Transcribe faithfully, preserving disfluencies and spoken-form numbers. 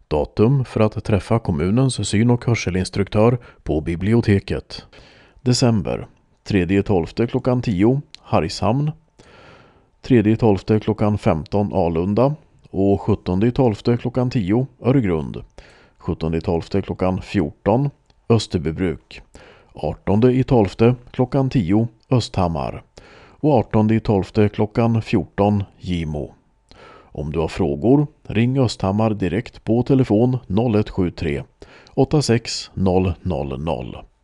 Datum för att träffa kommunens syn- och hörselinstruktör på biblioteket. December. tredje tolfte klockan tio Hargshamn. tredje tolfte klockan femton Alunda. Och sjuttonde tolfte klockan tio Öregrund. sjuttonde tolfte klockan fjorton Österbybruk. artonde tolfte klockan tio Östhammar. Och artonde tolfte klockan fjorton Gimo. Om du har frågor, ring Östhammar direkt på telefon noll ett sju tre åtta sex noll noll noll.